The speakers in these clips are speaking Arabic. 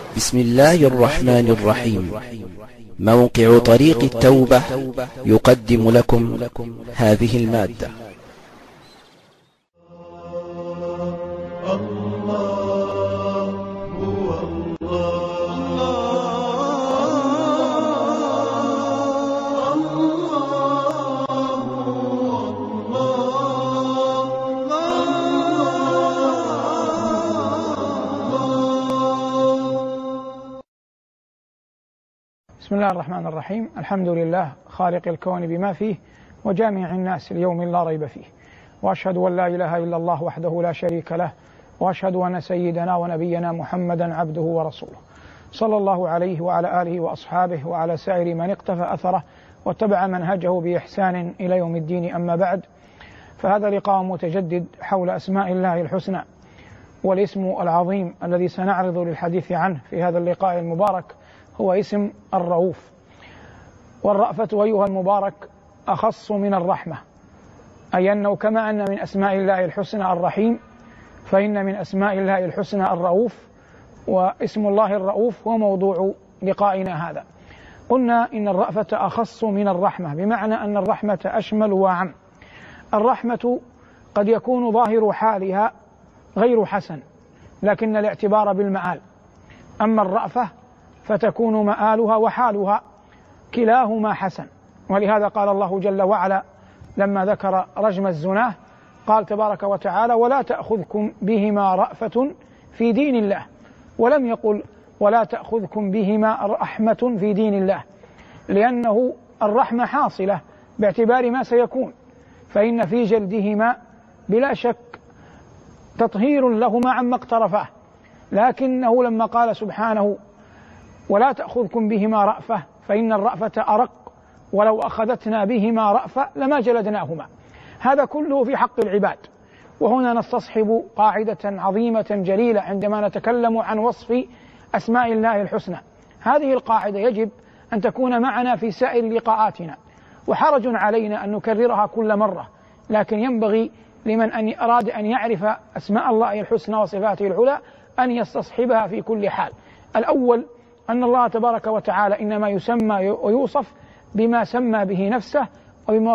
بسم الله الرحمن الرحيم. موقع طريق التوبة يقدم لكم هذه المادة. بسم الله الرحمن الرحيم. الحمد لله خالق الكون بما فيه وجامع الناس ليوم لا ريب فيه، وأشهد أن لا إله إلا الله وحده لا شريك له، وأشهد أن سيدنا ونبينا محمدا عبده ورسوله، صلى الله عليه وعلى آله وأصحابه وعلى سائر من اقتفى أثره واتبع منهجه بإحسان إلى يوم الدين. أما بعد، فهذا لقاء متجدد حول أسماء الله الحسنى، والاسم العظيم الذي سنعرض للحديث عنه في هذا اللقاء المبارك هو اسم الرؤوف. والرأفة أيها المبارك أخص من الرحمة، أي أنه كما أن من أسماء الله الحسنى الرحيم، فإن من أسماء الله الحسنى الرؤوف، واسم الله الرؤوف هو موضوع لقائنا هذا. قلنا إن الرأفة أخص من الرحمة، بمعنى أن الرحمة أشمل وأعم. الرحمة قد يكون ظاهر حالها غير حسن، لكن الاعتبار بالمآل. أما الرأفة فتكون مآلها وحالها كلاهما حسن. ولهذا قال الله جل وعلا لما ذكر رجم الزناه، قال تبارك وتعالى: ولا تأخذكم بهما رأفة في دين الله، ولم يقل ولا تأخذكم بهما رحمة في دين الله، لأنه الرحمة حاصلة باعتبار ما سيكون، فإن في جلدهما بلا شك تطهير لهما عما اقترفاه، لكنه لما قال سبحانه ولا تأخذكم بهما رأفة، فإن الرأفة أرق، ولو أخذتنا بهما رأفة لما جلدناهما. هذا كله في حق العباد. وهنا نستصحب قاعدة عظيمة جليلة عندما نتكلم عن وصف أسماء الله الحسنى. هذه القاعدة يجب أن تكون معنا في سائر لقاءاتنا، وحرج علينا أن نكررها كل مرة، لكن ينبغي لمن أن أراد أن يعرف أسماء الله الحسنى وصفاته العلى أن يستصحبها في كل حال. الأول أن الله تبارك وتعالى إنما يسمى ويوصف بما سمى به نفسه، وبما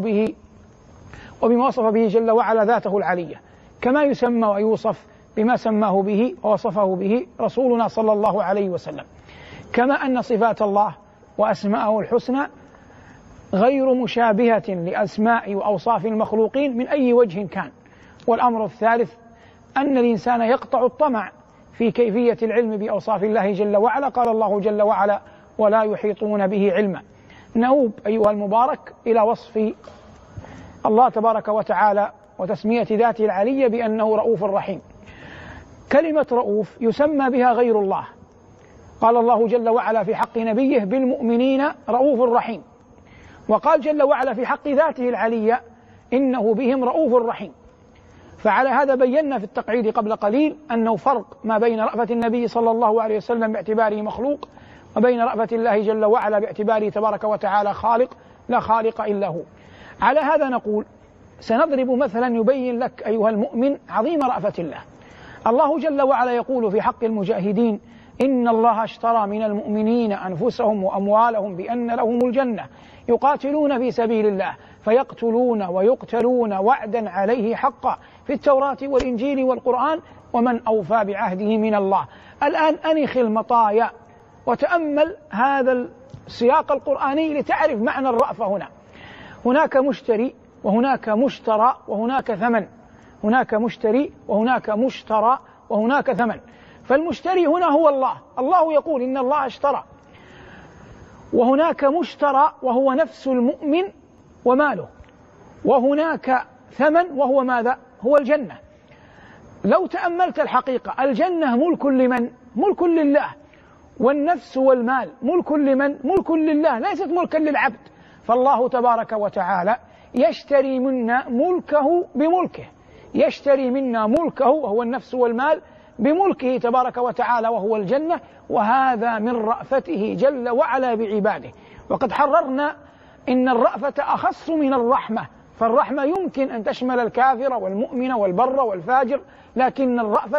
وصف به جل وعلا ذاته العلية، كما يسمى ويوصف بما سماه به ووصفه به رسولنا صلى الله عليه وسلم. كما أن صفات الله وأسماءه الحسنى غير مشابهة لأسماء وأوصاف المخلوقين من أي وجه كان. والأمر الثالث أن الإنسان يقطع الطمع في كيفية العلم بأوصاف الله جل وعلا. قال الله جل وعلا: ولا يحيطون به علما. نؤوب أيها المبارك إلى وصف الله تبارك وتعالى وتسمية ذاته العلية بأنه رؤوف رحيم. كلمة رؤوف يسمى بها غير الله. قال الله جل وعلا في حق نبيه: بالمؤمنين رؤوف رحيم. وقال جل وعلا في حق ذاته العلية: إنه بهم رؤوف رحيم. فعلى هذا بينا في التقعيد قبل قليل أنه فرق ما بين رأفة النبي صلى الله عليه وسلم باعتباره مخلوق، وبين رأفة الله جل وعلا باعتباره تبارك وتعالى خالق لا خالق إلا هو. على هذا نقول سنضرب مثلا يبين لك أيها المؤمن عظيم رأفة الله. الله جل وعلا يقول في حق المجاهدين: إن الله اشترى من المؤمنين أنفسهم وأموالهم بأن لهم الجنة يقاتلون في سبيل الله فيقتلون ويقتلون وعدا عليه حقا في التوراة والإنجيل والقرآن ومن أوفى بعهده من الله. الآن أنخ المطايا وتأمل هذا السياق القرآني لتعرف معنى الرأفة. هناك مشتري وهناك مشترى وهناك ثمن. هناك مشتري وهناك مشترى وهناك ثمن. فالمشتري هنا هو الله. الله يقول إن الله اشترى. وهناك مشترى وهو نفس المؤمن وماله. وهناك ثمن وهو ماذا؟ هو الجنة. لو تأملت الحقيقة، الجنة ملك لمن؟ ملك لله. والنفس والمال ملك لمن؟ ملك لله، ليست ملكا للعبد. فالله تبارك وتعالى يشتري منا ملكه بملكه، يشتري منا ملكه وهو النفس والمال بملكه تبارك وتعالى وهو الجنة. وهذا من رأفته جل وعلا بعباده. وقد حررنا إن الرأفة أخص من الرحمة، فالرحمة يمكن أن تشمل الكافر والمؤمن والبر والفاجر، لكن الرأفة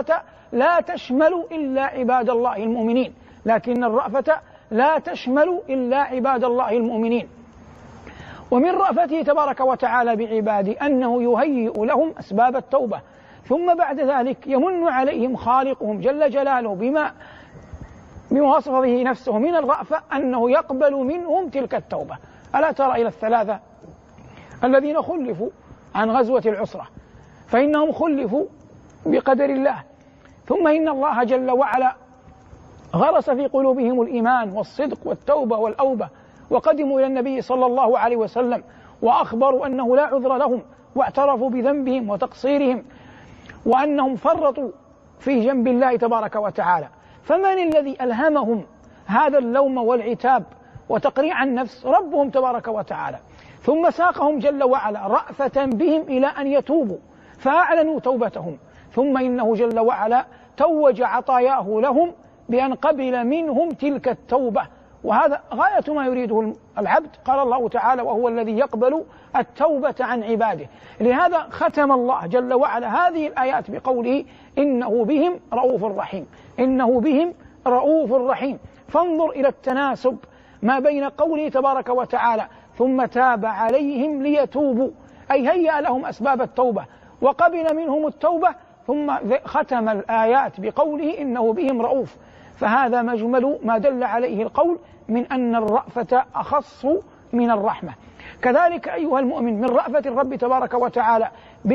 لا تشمل إلا عباد الله المؤمنين، لكن الرأفة لا تشمل إلا عباد الله المؤمنين. ومن رأفته تبارك وتعالى بعباده أنه يهيئ لهم أسباب التوبة، ثم بعد ذلك يمن عليهم خالقهم جل جلاله بما وصف به نفسه من الرأفة أنه يقبل منهم تلك التوبة. ألا ترى إلى الثلاثة الذين خلفوا عن غزوة العسرة، فإنهم خلفوا بقدر الله، ثم إن الله جل وعلا غرس في قلوبهم الإيمان والصدق والتوبة والأوبة، وقدموا إلى النبي صلى الله عليه وسلم وأخبروا أنه لا عذر لهم، واعترفوا بذنبهم وتقصيرهم وأنهم فرطوا في جنب الله تبارك وتعالى. فمن الذي ألهمهم هذا اللوم والعتاب وتقريع النفس؟ ربهم تبارك وتعالى. ثم ساقهم جل وعلا رأفة بهم إلى أن يتوبوا فأعلنوا توبتهم، ثم إنه جل وعلا توج عطاياه لهم بأن قبل منهم تلك التوبة، وهذا غاية ما يريده العبد. قال الله تعالى: وهو الذي يقبل التوبة عن عباده. لهذا ختم الله جل وعلا هذه الآيات بقوله: إنه بهم رؤوف رحيم، إنه بهم رؤوف رحيم. فانظر إلى التناسب ما بين قوله تبارك وتعالى: ثم تاب عليهم ليتوبوا، أي هيأ لهم أسباب التوبة وقبل منهم التوبة، ثم ختم الآيات بقوله: إنه بهم رؤوف. فهذا مجمل ما دل عليه القول من أن الرأفة أخص من الرحمة. كذلك أيها المؤمن، من رأفة الرب تبارك وتعالى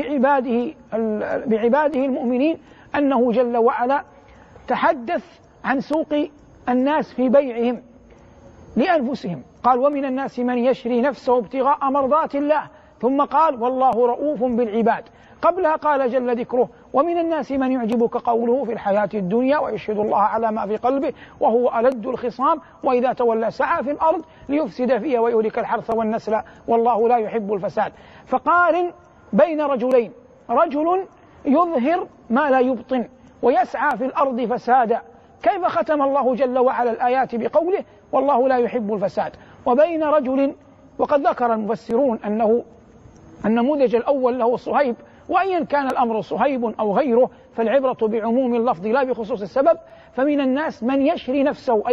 بعباده المؤمنين أنه جل وعلا تحدث عن سوق الناس في بيعهم لأنفسهم. قال: ومن الناس من يشري نفسه ابتغاء مرضات الله، ثم قال: والله رؤوف بالعباد. قبلها قال جل ذكره: ومن الناس من يعجبك قوله في الحياة الدنيا ويشهد الله على ما في قلبه وهو ألد الخصام وإذا تولى سعى في الأرض ليفسد فيها ويهلك الحرث والنسل والله لا يحب الفساد. فقارن بين رجلين: رجل يظهر ما لا يبطن ويسعى في الأرض فسادا، كيف ختم الله جل وعلا الآيات بقوله: والله لا يحب الفساد؟ وبين رجل، وقد ذكر المفسرون أنه النموذج الأول له صهيب، وأيا كان الأمر صهيب أو غيره فالعبرة بعموم اللفظ لا بخصوص السبب. فمن الناس من يشري نفسه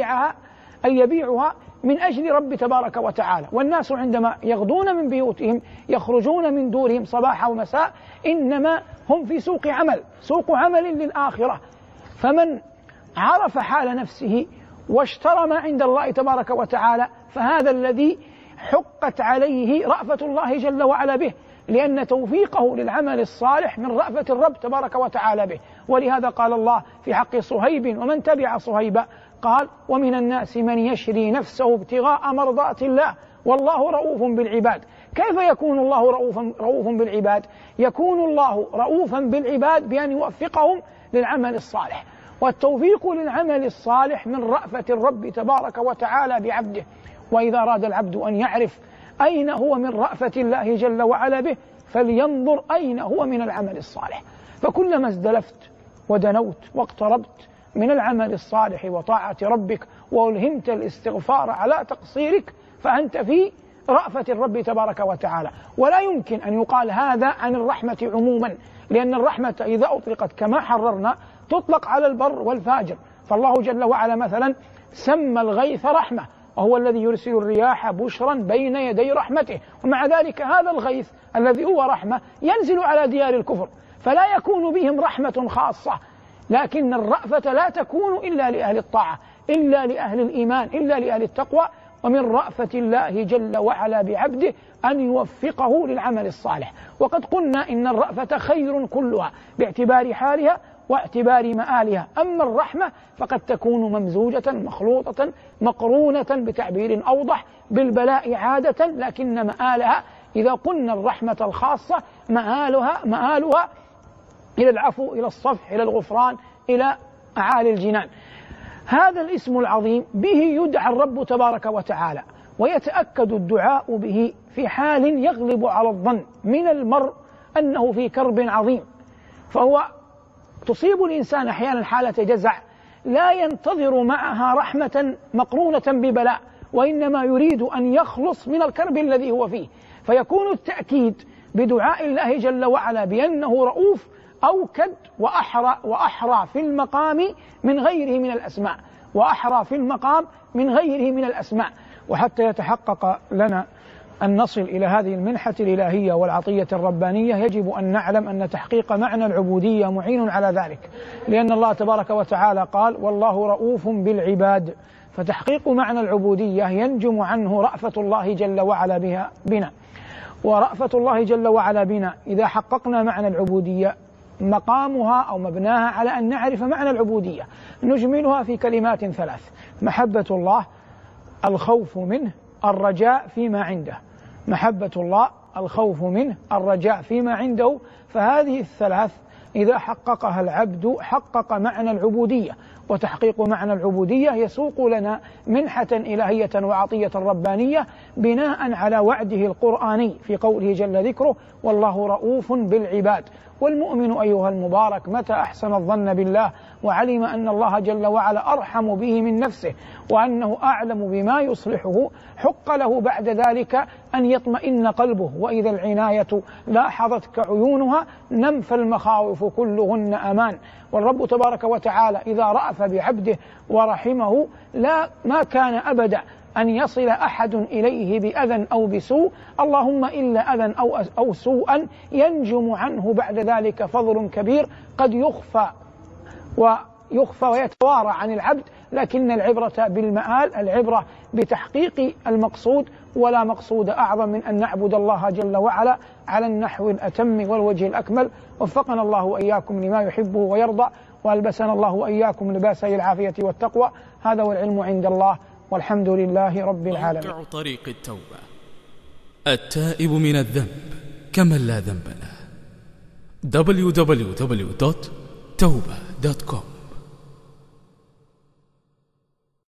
أي يبيعها من أجل رب تبارك وتعالى. والناس عندما يغدون من بيوتهم يخرجون من دورهم صباح ومساء إنما هم في سوق عمل للآخرة. فمن عرف حال نفسه واشترى ما عند الله تبارك وتعالى فهذا الذي حقت عليه رأفة الله جل وعلا به، لأن توفيقه للعمل الصالح من رأفة الرب تبارك وتعالى به. ولهذا قال الله في حق صهيب ومن تبع صهيبا قال: ومن الناس من يشري نفسه ابتغاء مرضات الله والله رؤوف بالعباد. كيف يكون الله رؤوف بالعباد؟ يكون الله رؤوفا بالعباد بأن يوفقهم للعمل الصالح، والتوفيق للعمل الصالح من رأفة الرب تبارك وتعالى بعبده. وإذا أراد العبد أن يعرف أين هو من رأفة الله جل وعلا به فلينظر أين هو من العمل الصالح. فكلما ازدلفت ودنوت واقتربت من العمل الصالح وطاعة ربك وألهمت الاستغفار على تقصيرك فأنت في رأفة الرب تبارك وتعالى. ولا يمكن أن يقال هذا عن الرحمة عموما، لأن الرحمة إذا أطلقت كما حررنا تطلق على البر والفاجر. فالله جل وعلا مثلا سمى الغيث رحمة، وهو الذي يرسل الرياح بشرا بين يدي رحمته، ومع ذلك هذا الغيث الذي هو رحمة ينزل على ديار الكفر فلا يكون بهم رحمة خاصة. لكن الرأفة لا تكون إلا لأهل الطاعة، إلا لأهل الإيمان، إلا لأهل التقوى. ومن رأفة الله جل وعلا بعبده أن يوفقه للعمل الصالح. وقد قلنا إن الرأفة خير كلها باعتبار حالها واعتبار مآلها. أما الرحمة فقد تكون ممزوجة مخلوطة مقرونة بتعبير أوضح بالبلاء عادة، لكن مآلها إذا قلنا الرحمة الخاصة مآلها إلى العفو، إلى الصفح، إلى الغفران، إلى أعالي الجنان. هذا الاسم العظيم به يدعى الرب تبارك وتعالى، ويتأكد الدعاء به في حال يغلب على الظن من المرء أنه في كرب عظيم، فهو تصيب الإنسان أحيانا حالة جزع لا ينتظر معها رحمة مقرونة ببلاء، وإنما يريد أن يخلص من الكرب الذي هو فيه، فيكون التأكيد بدعاء الله جل وعلا بأنه رؤوف أوكد وأحرى في المقام من غيره من الأسماء، وأحرى في المقام من غيره من الأسماء. وحتى يتحقق لنا أن نصل إلى هذه المنحة الإلهية والعطية الربانية يجب أن نعلم أن تحقيق معنى العبودية معين على ذلك، لأن الله تبارك وتعالى قال: والله رؤوف بالعباد. فتحقيق معنى العبودية ينجم عنه رأفة الله جل وعلا بنا، ورأفة الله جل وعلا بنا إذا حققنا معنى العبودية مقامها أو مبناها على أن نعرف معنى العبودية. نجملها في كلمات ثلاث: محبة الله، الخوف منه، الرجاء فيما عنده. محبة الله، الخوف منه، الرجاء فيما عنده. فهذه الثلاث إذا حققها العبد حقق معنى العبودية. وتحقيق معنى العبودية يسوق لنا منحة إلهية وعطية ربانية بناء على وعده القرآني في قوله جل ذكره: والله رؤوف بالعباد. والمؤمن أيها المبارك متى أحسن الظن بالله وعلم أن الله جل وعلا أرحم به من نفسه وأنه أعلم بما يصلحه، حق له بعد ذلك أن يطمئن قلبه. وإذا العناية لاحظتك عيونها نمف المخاوف كلهن أمان. والرب تبارك وتعالى إذا رأف بعبده ورحمه ما كان أبدا أن يصل أحد إليه بأذى أو بسوء، اللهم إلا أذى أو سوءا ينجم عنه بعد ذلك فضل كبير قد يخفى ويتوارى عن العبد. لكن العبرة بالمآل، العبرة بتحقيق المقصود، ولا مقصود أعظم من أن نعبد الله جل وعلا على النحو الأتم والوجه الأكمل. وفقنا الله وإياكم لما يحبه ويرضى، وألبسنا الله وإياكم لباسي العافية والتقوى. هذا والعلم عند الله، والحمد لله رب العالمين. موقع طريق التوبة، التائب من الذنب كمن لا ذنب له. www.tawba.com